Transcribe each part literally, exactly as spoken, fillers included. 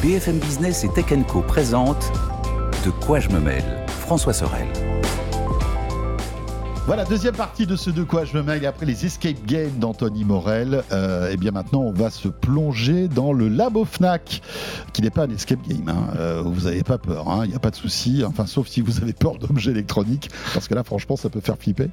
B F M Business et Tech and Co présente De quoi je me mêle, François Sorel. Voilà, deuxième partie de ce De quoi je me mêle après les escape games d'Anthony Morel. Euh, et bien maintenant, on va se plonger dans le Labo Fnac, qui n'est pas un escape game. Hein. Euh, vous n'avez pas peur, il hein, n'y a pas de souci. Enfin, sauf si vous avez peur d'objets électroniques, parce que là, franchement, ça peut faire flipper.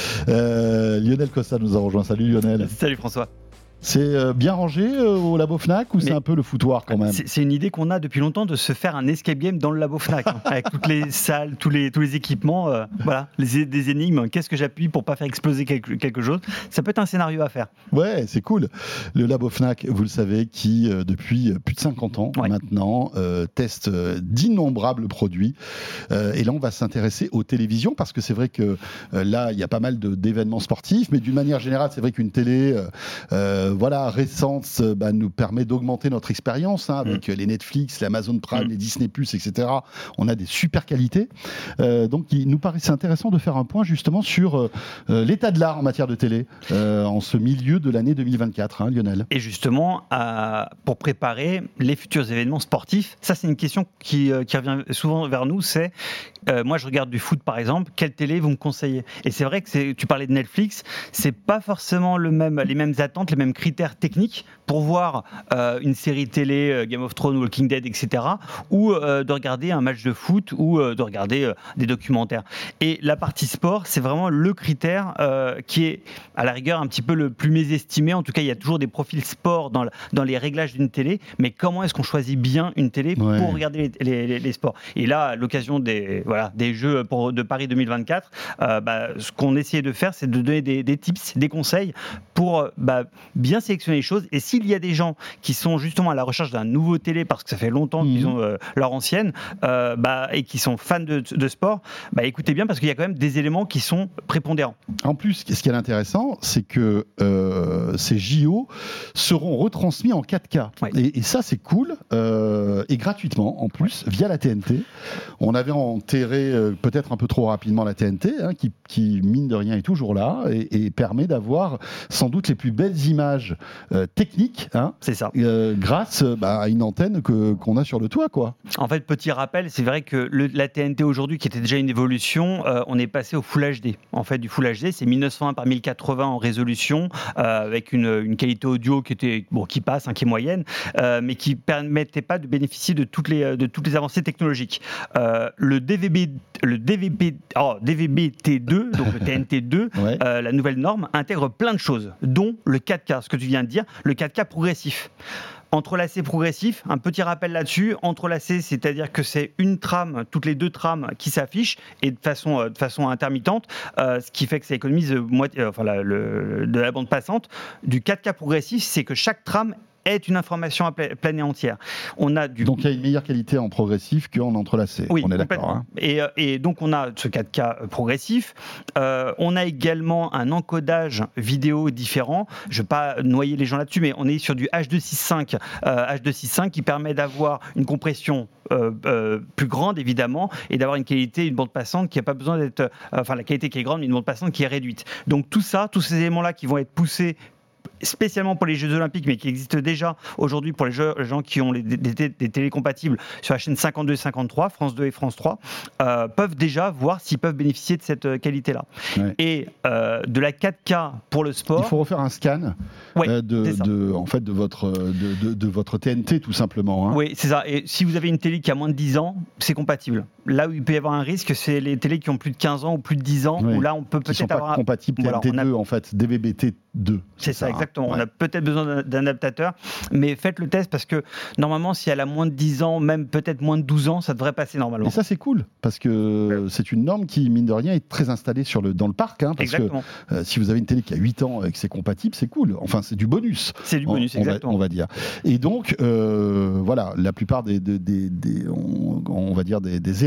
Euh, Lionel Costa nous a rejoint. Salut Lionel. Salut François. C'est euh, bien rangé euh, au Labo Fnac ou Mais c'est un peu le foutoir quand même? c'est, c'est une idée qu'on a depuis longtemps de se faire un escape game dans le Labo Fnac, hein, avec toutes les salles, tous les, tous les équipements, euh, voilà, les, des énigmes. Qu'est-ce que j'appuie pour pas faire exploser quelque, quelque chose? Ça peut être un scénario à faire. Ouais, c'est cool. Le Labo Fnac, vous le savez, qui euh, depuis plus de cinquante ans ouais. maintenant euh, teste euh, d'innombrables produits. Euh, et là, on va s'intéresser aux télévisions parce que c'est vrai que euh, là, il y a pas mal de, d'événements sportifs, mais d'une manière générale, c'est vrai qu'une télé euh, euh, voilà, récente bah, nous permet d'augmenter notre expérience hein, avec mmh. les Netflix, les Amazon Prime, mmh. les Disney plus, et cetera. On a des super qualités. Euh, donc, il nous paraissait intéressant de faire un point justement sur euh, l'état de l'art en matière de télé euh, en ce milieu de l'année deux mille vingt-quatre, hein, Lionel. Et justement, euh, pour préparer les futurs événements sportifs, ça c'est une question qui, euh, qui revient souvent vers nous, c'est euh, moi je regarde du foot par exemple, quelle télé vous me conseillez? Et c'est vrai que c'est, tu parlais de Netflix, c'est pas forcément le même, les mêmes attentes, les mêmes critères techniques pour voir euh, une série télé, euh, Game of Thrones, Walking Dead, et cetera, ou euh, de regarder un match de foot ou euh, de regarder euh, des documentaires. Et la partie sport, c'est vraiment le critère euh, qui est à la rigueur un petit peu le plus mésestimé. En tout cas, il y a toujours des profils sport dans, dans les réglages d'une télé, mais comment est-ce qu'on choisit bien une télé ouais. pour regarder les, les, les sports? Et là, à l'occasion des, voilà, des Jeux pour, de Paris deux mille vingt-quatre, euh, bah, ce qu'on essayait de faire, c'est de donner des, des tips, des conseils pour bah, bien sélectionner les choses. Et s'il y a des gens qui sont justement à la recherche d'un nouveau télé parce que ça fait longtemps mmh. qu'ils ont euh, leur ancienne euh, bah, et qui sont fans de, de sport, bah, écoutez bien parce qu'il y a quand même des éléments qui sont prépondérants. En plus, ce qui est intéressant, c'est que euh, ces J O seront retransmis en quatre K. Ouais. Et, et ça, c'est cool. Euh, et gratuitement, en plus, ouais. via la T N T. On avait enterré euh, peut-être un peu trop rapidement la T N T, hein, qui, qui, mine de rien, est toujours là et, et permet d'avoir sans doute les plus belles images euh, techniques, hein, c'est ça. Euh, grâce bah, à une antenne que, qu'on a sur le toit, quoi. En fait, petit rappel, c'est vrai que le, la T N T aujourd'hui, qui était déjà une évolution, euh, on est passé au Full H D. En fait, du Full H D, c'est mille neuf cent vingt par mille quatre-vingts en résolution, euh, avec une, une qualité audio qui était bon, qui passe, hein, qui est moyenne, euh, mais qui permettait pas de bénéficier de toutes les de toutes les avancées technologiques. Euh, le D V B, le D V B, oh, D V B T deux, donc le T N T deux, ouais. euh, la nouvelle norme intègre plein de choses, dont le quatre K, ce que tu viens de dire, le quatre K progressif. Entrelacé progressif, un petit rappel là-dessus. Entrelacé, c'est-à-dire que c'est une trame, toutes les deux trames qui s'affichent et de façon, euh, de façon intermittente, euh, ce qui fait que ça économise euh, moitié, euh, enfin, la, le, de la bande passante. Du quatre K progressif, c'est que chaque trame est une information pleine et entière. On a du... Donc il y a une meilleure qualité en progressif qu'en entrelacé. Oui, on est d'accord. Hein. Et, et donc on a ce quatre K progressif. Euh, on a également un encodage vidéo différent. Je ne vais pas noyer les gens là-dessus, mais on est sur du H deux six cinq, euh, H deux six cinq qui permet d'avoir une compression euh, euh, plus grande évidemment et d'avoir une qualité, une bande passante qui n'a pas besoin d'être, euh, enfin la qualité qui est grande, mais une bande passante qui est réduite. Donc tout ça, tous ces éléments-là qui vont être poussés spécialement pour les Jeux Olympiques, mais qui existent déjà aujourd'hui pour les, jeux, les gens qui ont les, des, des, des télés compatibles sur la chaîne cinquante-deux et cinquante-trois, France deux et France trois, euh, peuvent déjà voir s'ils peuvent bénéficier de cette qualité-là. Ouais. Et euh, de la quatre K pour le sport... Il faut refaire un scan ouais, euh, de, de, en fait, de, votre, de, de, de votre T N T, tout simplement. Hein. Oui, c'est ça. Et si vous avez une télé qui a moins de dix ans, c'est compatible. Là où il peut y avoir un risque, c'est les télés qui ont plus de quinze ans ou plus de dix ans, oui. où là, on peut peut-être qui sont avoir... pas compatibles T N T deux, voilà, a... en fait, D V B T deux. C'est, c'est ça, ça, exactement. Ouais. On a peut-être besoin d'un adaptateur, mais faites le test parce que normalement, si elle a moins de dix ans, même peut-être moins de douze ans, ça devrait passer normalement. Et ça, c'est cool parce que ouais. c'est une norme qui, mine de rien, est très installée sur le, dans le parc. Hein, parce exactement. que euh, si vous avez une télé qui a huit ans et que c'est compatible, c'est cool. Enfin, c'est du bonus. C'est du bonus, on, exactement. On va, on va dire. Et donc, euh, voilà, la plupart des, des, des, des on, on va dire des, des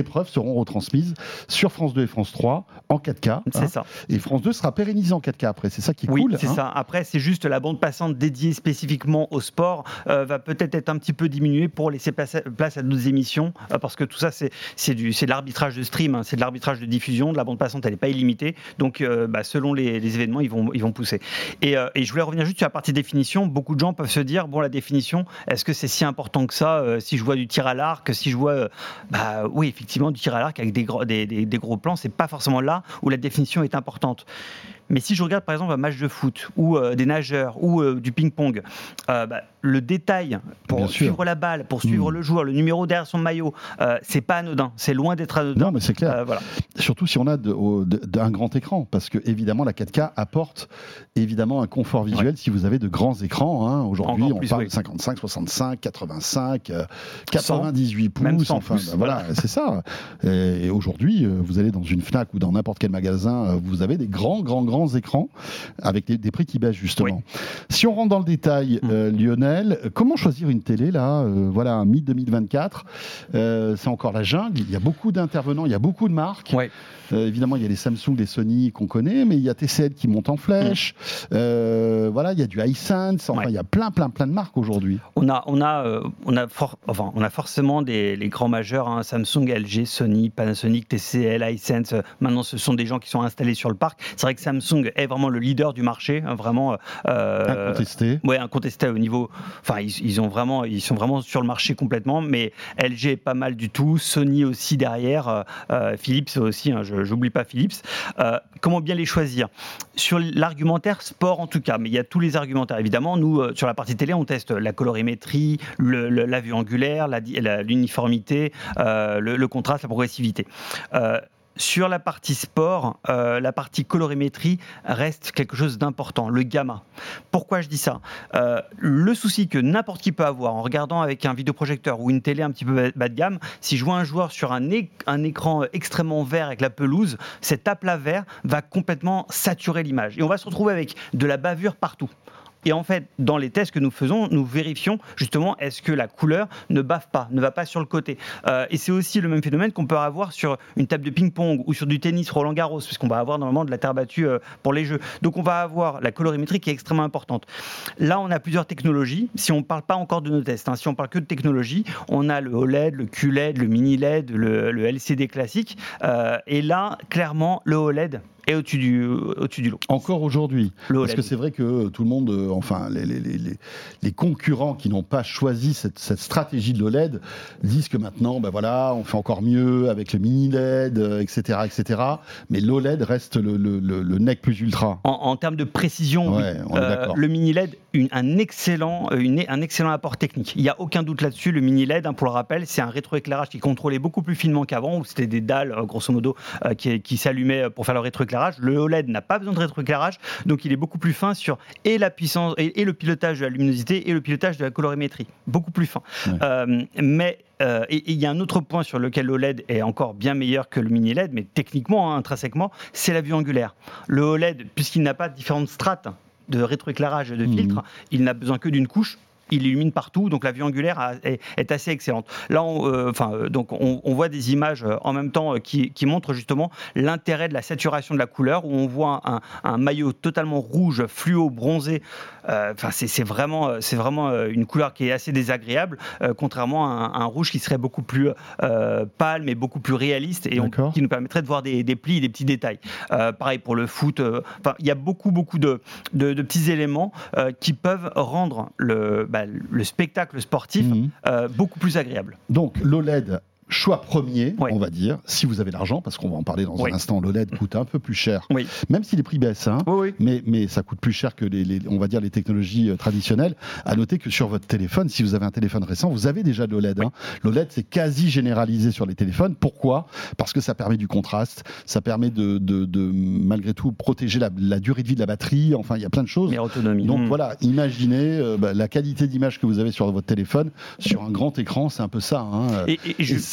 épreuves seront retransmises sur France deux et France trois en quatre K. C'est hein, ça. Et France deux sera pérennisée en quatre K après. C'est ça qui est oui, cool. Oui, c'est hein. ça. Après, c'est juste la bande passante dédiée spécifiquement au sport euh, va peut-être être un petit peu diminuée pour laisser place à, place à d'autres émissions euh, parce que tout ça, c'est, c'est, du, c'est de l'arbitrage de stream, hein, c'est de l'arbitrage de diffusion. De la bande passante, elle n'est pas illimitée. Donc, euh, bah, selon les, les événements, ils vont, ils vont pousser. Et, euh, et je voulais revenir juste sur la partie définition. Beaucoup de gens peuvent se dire, bon, la définition, est-ce que c'est si important que ça euh, si je vois du tir à l'arc, si je vois, euh, bah oui, effectivement, du tir à l'arc avec des gros, des, des, des gros plans, c'est pas forcément là où la définition est importante. Mais si je regarde par exemple un match de foot ou euh, des nageurs ou euh, du ping-pong, euh, bah, le détail pour Bien suivre sûr. la balle, pour suivre mmh. le joueur, le numéro derrière son maillot, euh, c'est pas anodin, c'est loin d'être anodin. Non, mais c'est clair. Euh, voilà. Surtout si on a de, de, de, un grand écran, parce que évidemment la quatre K apporte évidemment un confort visuel ouais. si vous avez de grands écrans. Hein. Aujourd'hui, Encore on plus, parle oui. de cinquante-cinq, soixante-cinq, quatre-vingt-cinq, euh, quatre-vingt-dix-huit pouces. Même cent enfin, pouces, bah, voilà, c'est ça. Et, et aujourd'hui, vous allez dans une Fnac ou dans n'importe quel magasin, vous avez des grands, grands, grands écrans avec des, des prix qui baissent justement. Oui. Si on rentre dans le détail, mmh. euh, Lionel, comment choisir une télé là euh, Voilà, mi deux mille vingt-quatre, euh, c'est encore la jungle. Il y a beaucoup d'intervenants, il y a beaucoup de marques. Oui. Euh, évidemment, il y a les Samsung, les Sony qu'on connaît, mais il y a T C L qui monte en flèche. Mmh. Euh, voilà, il y a du Hisense. Enfin, ouais. il y a plein, plein, plein de marques aujourd'hui. On a, on a, euh, on a, for- enfin, on a forcément des les grands majeurs, hein, Samsung, L G, Sony, Panasonic, T C L, Hisense. Maintenant, ce sont des gens qui sont installés sur le parc. C'est vrai que Samsung est vraiment le leader du marché, hein, vraiment. Euh, incontesté. Ouais, incontesté au niveau. Enfin, ils, ils ont vraiment, ils sont vraiment sur le marché complètement. Mais L G est pas mal du tout. Sony aussi derrière. Euh, Philips aussi. Hein, je, j'oublie pas Philips. Euh, comment bien les choisir ? Sur l'argumentaire sport en tout cas, mais il y a tous les argumentaires évidemment. Nous, euh, sur la partie télé, on teste la colorimétrie, le, le, la vue angulaire, la, la, l'uniformité, euh, le, le contraste, la progressivité. Euh, Sur la partie sport, euh, la partie colorimétrie reste quelque chose d'important, le gamma. Pourquoi je dis ça ? euh, Le souci que n'importe qui peut avoir en regardant avec un vidéoprojecteur ou une télé un petit peu bas de gamme, si je vois un joueur sur un, é- un écran extrêmement vert avec la pelouse, cet aplat vert va complètement saturer l'image. Et on va se retrouver avec de la bavure partout. Et en fait, dans les tests que nous faisons, nous vérifions justement est-ce que la couleur ne bave pas, ne va pas sur le côté. Euh, et c'est aussi le même phénomène qu'on peut avoir sur une table de ping-pong ou sur du tennis Roland Garros, puisqu'on va avoir normalement de la terre battue euh, pour les jeux. Donc on va avoir la colorimétrie qui est extrêmement importante. Là, on a plusieurs technologies. Si on ne parle pas encore de nos tests, hein, si on parle que de technologie, on a le O L E D, le Q L E D, le mini L E D, le, le L C D classique. Euh, et là, clairement, le O L E D et au-dessus du, au-dessus du lot. Encore aujourd'hui. Le Parce que c'est vrai que tout le monde, euh, enfin, les, les, les, les concurrents qui n'ont pas choisi cette, cette stratégie de l'O L E D disent que maintenant, ben voilà, on fait encore mieux avec le mini L E D, euh, et cetera, et cetera. Mais l'O L E D reste le, le, le, le nec plus ultra. En, en termes de précision, ouais, on est euh, d'accord. Le mini L E D, une, un, excellent, une, un excellent apport technique. Il n'y a aucun doute là-dessus. Le mini L E D, hein, pour le rappel, c'est un rétroéclairage qui contrôlait beaucoup plus finement qu'avant, où c'était des dalles, euh, grosso modo, euh, qui, qui s'allumaient pour faire le rétroéclairage. Le O L E D n'a pas besoin de rétroéclairage, donc il est beaucoup plus fin sur et la puissance et, et le pilotage de la luminosité et le pilotage de la colorimétrie, beaucoup plus fin. Ouais. Euh, mais euh, et il y a un autre point sur lequel l'O L E D est encore bien meilleur que le mini L E D, mais techniquement, hein, intrinsèquement, c'est la vue angulaire. Le O L E D, puisqu'il n'a pas différentes strates de rétroéclairage et de filtre, mmh. il n'a besoin que d'une couche. Il illumine partout, donc la vue angulaire est, est assez excellente. Là, on, euh, enfin, donc on, on voit des images en même temps qui, qui montrent justement l'intérêt de la saturation de la couleur, où on voit un, un maillot totalement rouge, fluo, bronzé. Euh, enfin, c'est, c'est vraiment, c'est vraiment une couleur qui est assez désagréable, euh, contrairement à un, un rouge qui serait beaucoup plus euh, pâle, mais beaucoup plus réaliste et on, qui nous permettrait de voir des, des plis, des petits détails. Euh, pareil pour le foot. Euh, enfin, il y a beaucoup, beaucoup de, de, de petits éléments euh, qui peuvent rendre le bah, le spectacle sportif mmh. euh, beaucoup plus agréable. Donc l'O L E D, choix premier, oui. on va dire, si vous avez l'argent, parce qu'on va en parler dans oui. un instant, l'O L E D coûte un peu plus cher, oui. même si les prix baissent, hein, oui, oui. mais, mais ça coûte plus cher que les, les, on va dire les technologies traditionnelles. À noter que sur votre téléphone, si vous avez un téléphone récent, vous avez déjà de l'O L E D. Oui. Hein. L'O L E D, c'est quasi généralisé sur les téléphones. Pourquoi ? Parce que ça permet du contraste, ça permet de, de, de malgré tout, protéger la, la durée de vie de la batterie, enfin, il y a plein de choses. Mais autonomie. Donc mmh. voilà, imaginez euh, bah, la qualité d'image que vous avez sur votre téléphone, sur un grand écran, c'est un peu ça. Hein. Et, et je...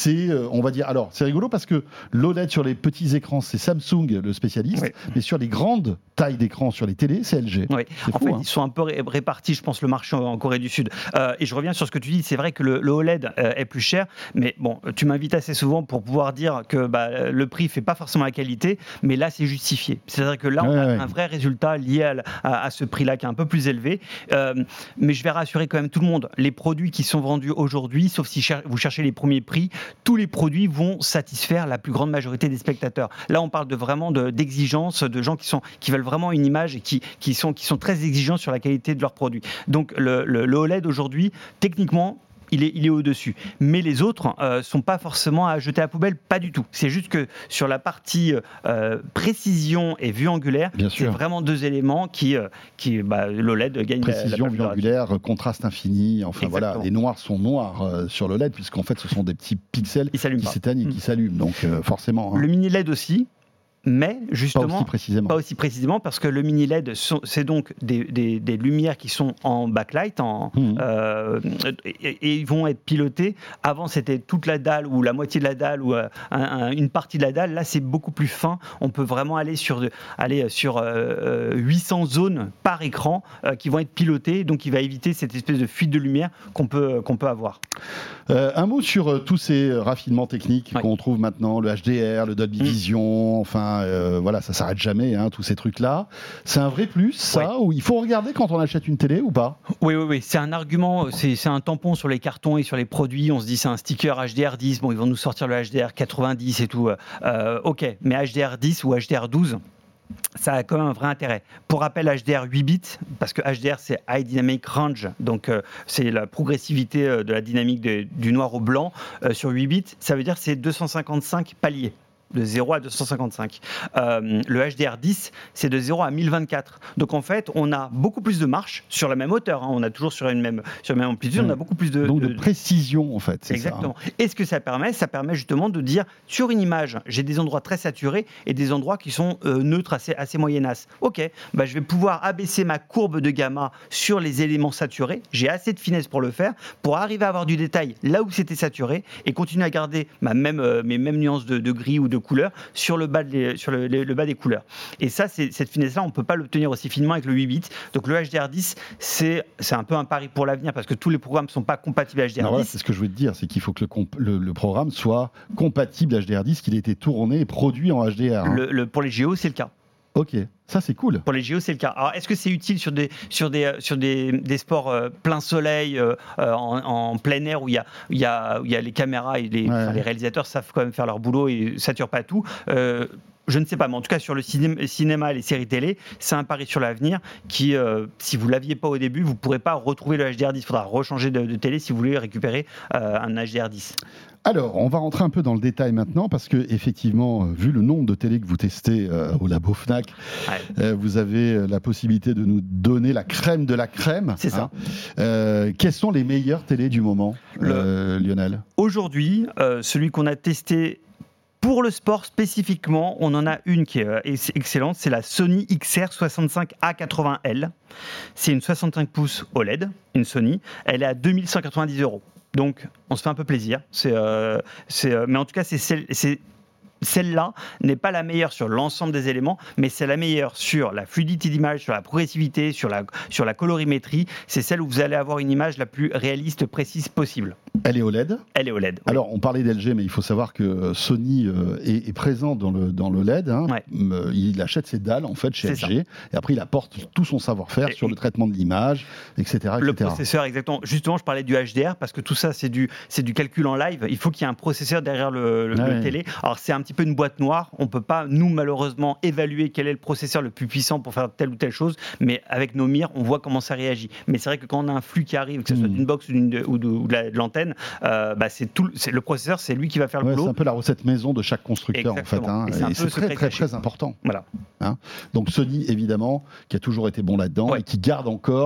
c'est, euh, on va dire, alors c'est rigolo parce que l'O L E D sur les petits écrans, c'est Samsung le spécialiste, oui. mais sur les grandes tailles d'écran sur les télés, c'est L G. Oui. C'est en fou, fait, hein. ils sont un peu ré- répartis, je pense, le marché en Corée du Sud. Euh, et je reviens sur ce que tu dis, c'est vrai que le, le O L E D euh, est plus cher, mais bon, tu m'invites assez souvent pour pouvoir dire que bah, le prix ne fait pas forcément la qualité, mais là, c'est justifié. C'est-à-dire que là, on ouais, a ouais. un vrai résultat lié à, à, à ce prix-là qui est un peu plus élevé. Euh, mais je vais rassurer quand même tout le monde, les produits qui sont vendus aujourd'hui, sauf si cher- vous cherchez les premiers prix, tous les produits vont satisfaire la plus grande majorité des spectateurs. Là, on parle de vraiment de, d'exigences, de gens qui, sont, qui veulent vraiment une image et qui, qui, sont, qui sont très exigeants sur la qualité de leurs produits. Donc le, le, le O L E D aujourd'hui, techniquement, Il est, il est au-dessus. Mais les autres ne euh, sont pas forcément à jeter à la poubelle, pas du tout. C'est juste que sur la partie euh, précision et vue angulaire, Bien c'est sûr. vraiment deux éléments qui, euh, qui bah, l'O L E D gagne Précision, la, la vue angulaire, contraste infini, enfin Exactement. voilà, les noirs sont noirs euh, sur le L E D, puisqu'en fait ce sont des petits pixels Il s'allume qui pas. s'éteignent et qui s'allument, donc euh, forcément. Hein. Le mini L E D aussi, mais justement... Pas aussi précisément. Pas aussi précisément, parce que le mini L E D, sont, c'est donc des, des, des lumières qui sont en backlight, en, Mmh. euh, et, et ils vont être pilotés. Avant, c'était toute la dalle, ou la moitié de la dalle, ou euh, un, un, une partie de la dalle. Là, c'est beaucoup plus fin. On peut vraiment aller sur, de, aller sur euh, huit cents zones par écran euh, qui vont être pilotées, donc il va éviter cette espèce de fuite de lumière qu'on peut, qu'on peut avoir. Euh, un mot sur euh, tous ces raffinements techniques Ouais. qu'on trouve maintenant, le H D R, le Dolby Mmh. Vision, enfin euh, voilà, ça s'arrête jamais, hein, tous ces trucs-là. C'est un vrai plus, ça, Ouais. ou il faut regarder quand on achète une télé ou pas? Oui, oui, oui, c'est un argument, c'est, c'est un tampon sur les cartons et sur les produits. On se dit c'est un sticker H D R dix, bon, ils vont nous sortir le H D R quatre-vingt-dix et tout. Euh, ok, mais H D R dix ou H D R douze, ça a quand même un vrai intérêt. Pour rappel, H D R huit bits, parce que H D R c'est High Dynamic Range, donc euh, c'est la progressivité euh, de la dynamique de, du noir au blanc euh, sur huit bits, ça veut dire que c'est deux cent cinquante-cinq paliers. De zéro à deux cent cinquante-cinq. Euh, le H D R dix, c'est de zéro à mille vingt-quatre. Donc en fait, on a beaucoup plus de marche sur la même hauteur. Hein. On a toujours sur une même, sur une même amplitude, Mmh. on a beaucoup plus de... Donc de, de précision, en fait. C'est Exactement. Ça, hein. Et ce que ça permet, ça permet justement de dire, sur une image, j'ai des endroits très saturés et des endroits qui sont euh, neutres, assez, assez moyennasses. Ok, bah, je vais pouvoir abaisser ma courbe de gamma sur les éléments saturés. J'ai assez de finesse pour le faire, pour arriver à avoir du détail là où c'était saturé et continuer à garder ma même, euh, mes mêmes nuances de, de gris ou de couleur sur le bas, de, sur le, le, le bas des couleurs. Et ça, c'est, cette finesse-là, on ne peut pas l'obtenir aussi finement avec le huit bits. Donc le H D R dix, c'est, c'est un peu un pari pour l'avenir parce que tous les programmes ne sont pas compatibles H D R dix. Alors voilà, c'est ce que je voulais te dire, c'est qu'il faut que le, comp- le, le programme soit compatible H D R dix, qu'il ait été tourné et produit en H D R. Hein. Le, le, pour les G O, c'est le cas. Ok, ça c'est cool. Pour les J O, c'est le cas. Alors, est-ce que c'est utile sur des, sur des, sur des, des sports euh, plein soleil, euh, en, en plein air, où il y a, où il y a, où il y a les caméras et les, Ouais. enfin, les réalisateurs savent quand même faire leur boulot et ne saturent pas tout euh, je ne sais pas, mais en tout cas sur le cinéma, cinéma et les séries télé, c'est un pari sur l'avenir qui, euh, si vous ne l'aviez pas au début, vous ne pourrez pas retrouver le H D R dix. Il faudra rechanger de, de télé si vous voulez récupérer euh, un H D R dix. Alors, on va rentrer un peu dans le détail maintenant, parce que effectivement, vu le nombre de télés que vous testez euh, au labo Fnac, Ouais. euh, vous avez la possibilité de nous donner la crème de la crème. C'est ça. Hein. Euh, quelles sont les meilleures télés du moment, Le- euh, Lionel? Aujourd'hui, euh, celui qu'on a testé pour le sport spécifiquement, on en a une qui est euh, ex- excellente, c'est la Sony X R soixante-cinq A quatre-vingts L. C'est une soixante-cinq pouces O L E D, une Sony. Elle est à deux mille cent quatre-vingt-dix euros. Donc, on se fait un peu plaisir. C'est, euh, c'est, euh, mais en tout cas, c'est, celle- c'est celle-là n'est pas la meilleure sur l'ensemble des éléments, mais c'est la meilleure sur la fluidité d'image, sur la progressivité, sur la, sur la colorimétrie. C'est celle où vous allez avoir une image la plus réaliste, précise possible. Elle est O L E D. Elle est O L E D. Oui. Alors, on parlait d'L G, mais il faut savoir que Sony euh, est, est présent dans le, dans le L E D. Hein. Ouais. Euh, Il achète ses dalles, en fait, chez C'est L G. Et après, il apporte tout son savoir-faire Et- sur le traitement de l'image, et cetera, Le et cetera. processeur, exactement. Justement, je parlais du H D R parce que tout ça, c'est du, c'est du calcul en live. Il faut qu'il y ait un processeur derrière le, le, Ah le ouais. télé. Alors, c'est un petit peu une boîte noire. On ne peut pas, nous, malheureusement, évaluer quel est le processeur le plus puissant pour faire telle ou telle chose. Mais avec nos mires, on voit comment ça réagit. Mais c'est vrai que quand on a un flux qui arrive, que ce soit Mm. d'une box ou, d'une, ou de, ou de la- de l'antenne, euh, bah, c'est tout, c'est le processeur, c'est lui qui va faire le Ouais, c'est boulot. un peu la recette maison de chaque constructeur, en fait. Exactement. Hein. Et c'est un Et peu c'est très, secret très, caché. très important. Voilà. Donc Sony, évidemment, qui a toujours été bon là-dedans Ouais. et qui garde encore,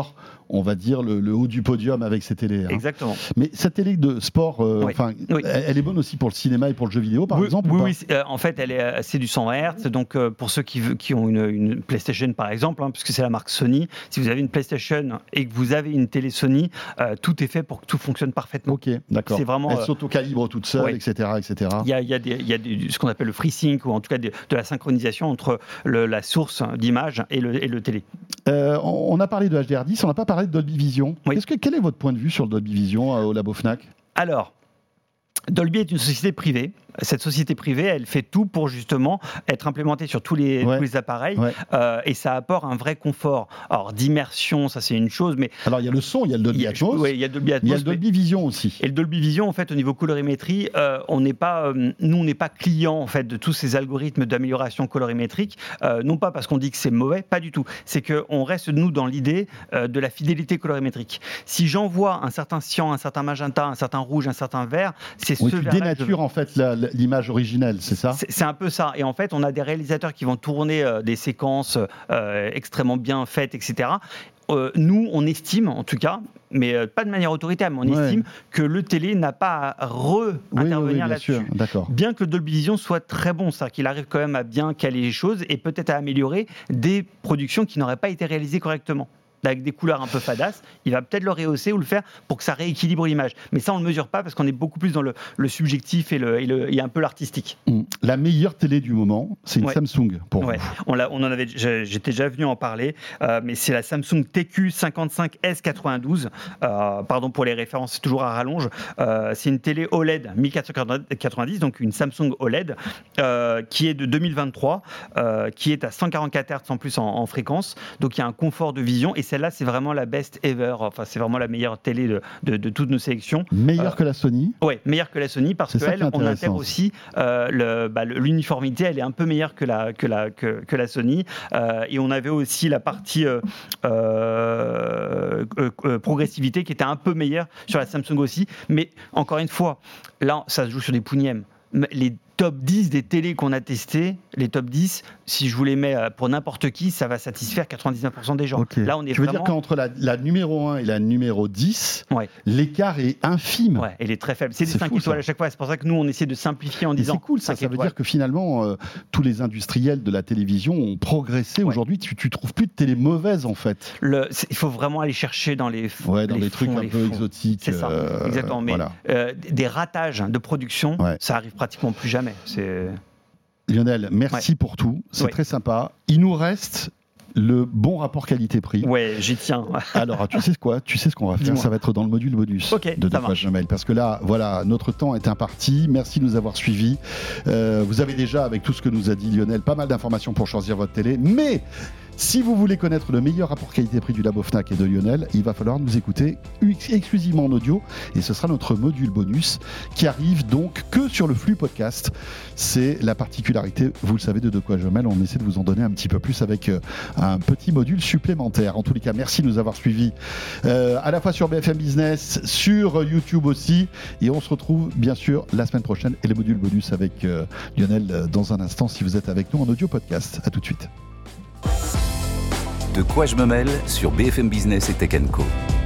on va dire, le, le haut du podium avec ces télés. Hein. Exactement. Mais cette télé de sport, euh, oui. enfin, oui. elle, elle est bonne aussi pour le cinéma et pour le jeu vidéo, par oui, exemple. Oui, ou pas oui euh, en fait, elle est, c'est du cent vingt hertz. Donc, euh, pour ceux qui, qui ont une, une PlayStation, par exemple, hein, puisque c'est la marque Sony, si vous avez une PlayStation et que vous avez une télé Sony, euh, tout est fait pour que tout fonctionne parfaitement. Ok, d'accord. C'est vraiment, elle s'auto-calibre toute seule, ouais. et cetera, et cetera. Il y a, il y a, des, il y a des, ce qu'on appelle le FreeSync, ou en tout cas de, de la synchronisation entre le, la source d'image et le, et le télé. Euh, on a parlé de H D R dix, on n'a pas parlé de Dolby Vision. Oui. Qu'est-ce que, quel est votre point de vue sur le Dolby Vision euh, au Labo Fnac ? Alors, Dolby est une société privée. Cette société privée, elle fait tout pour justement être implémentée sur tous les, ouais. tous les appareils ouais. euh, et ça apporte un vrai confort. Alors, d'immersion, ça c'est une chose, mais... Alors, il y a le son, il y a le Dolby Atmos, oui, il y a le Dolby Atmos, il y a le Dolby Vision aussi. Et le Dolby Vision, en fait, au niveau colorimétrie, euh, on n'est pas, euh, nous, on n'est pas client en fait de tous ces algorithmes d'amélioration colorimétrique, euh, non pas parce qu'on dit que c'est mauvais, pas du tout. C'est qu'on reste, nous, dans l'idée euh, de la fidélité colorimétrique. Si j'envoie un certain cyan, un certain magenta, un certain rouge, un certain vert, c'est oui, ce tu vert-là dénatures, en fait, la, l'image originelle. C'est ça ? c'est, c'est un peu ça. Et en fait, on a des réalisateurs qui vont tourner euh, des séquences euh, extrêmement bien faites, et cetera. Euh, nous, on estime, en tout cas, mais euh, pas de manière autoritaire, mais on ouais. estime que le télé n'a pas à re-intervenir oui, oui, oui, là-dessus. Sûr. D'accord. Bien que le Dolby Vision soit très bon, c'est-à-dire qu'il arrive quand même à bien caler les choses et peut-être à améliorer des productions qui n'auraient pas été réalisées correctement. Avec des couleurs un peu fadasses, il va peut-être le rehausser ou le faire pour que ça rééquilibre l'image. Mais ça, on ne le mesure pas parce qu'on est beaucoup plus dans le, le subjectif et, le, et, le, et un peu l'artistique. La meilleure télé du moment, c'est une ouais. Samsung pour ouais. vous. On, l'a, on en avait, j'étais déjà venu en parler, euh, mais c'est la Samsung T Q cinquante-cinq S quatre-vingt-douze. Euh, pardon pour les références, c'est toujours à rallonge. Euh, c'est une télé O L E D mille quatre cent quatre-vingt-dix, donc une Samsung O L E D, euh, qui est de deux mille vingt-trois, euh, qui est à cent quarante-quatre hertz en plus en, en fréquence. Donc il y a un confort de vision. Et celle-là, c'est vraiment la best ever. Enfin, c'est vraiment la meilleure télé de, de, de toutes nos sélections. Meilleure euh, que la Sony ? Oui, meilleure que la Sony parce qu'elle, on intègre aussi euh, le, bah, l'uniformité. Elle est un peu meilleure que la, que la, que, que la Sony. Euh, et on avait aussi la partie euh, euh, euh, progressivité qui était un peu meilleure sur la Samsung aussi. Mais encore une fois, là, ça se joue sur des pougnèmes. Les top dix des télés qu'on a testées, les top dix, si je vous les mets pour n'importe qui, ça va satisfaire quatre-vingt-dix-neuf pour cent des gens. Okay. Là, on est tu veux vraiment... dire qu'entre la, la numéro un et la numéro dix, ouais. l'écart est infime. Ouais, elle est très faible. C'est des cinq fou, étoiles ça. à chaque fois. C'est pour ça que nous, on essaie de simplifier en et disant. C'est cool, ça. Ça veut dire que finalement, euh, tous les industriels de la télévision ont progressé. Ouais. Aujourd'hui, tu, tu trouves plus de télé mauvaise, en fait. Le, il faut vraiment aller chercher dans les Ouais, dans les, les fonds, trucs un les peu fonds. exotiques. C'est ça, euh, exactement. Mais voilà. euh, des ratages de production, ouais. ça arrive pratiquement plus jamais. C'est... Lionel, merci ouais. pour tout. C'est ouais. très sympa. Il nous reste le bon rapport qualité-prix. Ouais, j'y tiens. Alors, tu sais quoi ? Tu sais ce qu'on va faire ? Dis-moi. Ça va être dans le module bonus okay, de De quoi je me mêle. Parce que là, voilà, notre temps est imparti. Merci de nous avoir suivis. Euh, vous avez déjà, avec tout ce que nous a dit Lionel, pas mal d'informations pour choisir votre télé. Mais si vous voulez connaître le meilleur rapport qualité-prix du Labo Fnac et de Lionel, il va falloir nous écouter exclusivement en audio. Et ce sera notre module bonus qui arrive donc que sur le flux podcast. C'est la particularité, vous le savez, de De quoi je me mêle. On essaie de vous en donner un petit peu plus avec euh, un petit module supplémentaire. En tous les cas, merci de nous avoir suivis euh, à la fois sur B F M Business, sur YouTube aussi. Et on se retrouve bien sûr la semaine prochaine et le module bonus avec euh, Lionel euh, dans un instant si vous êtes avec nous en audio podcast. À tout de suite. De quoi je me mêle sur B F M Business et Tech and Co.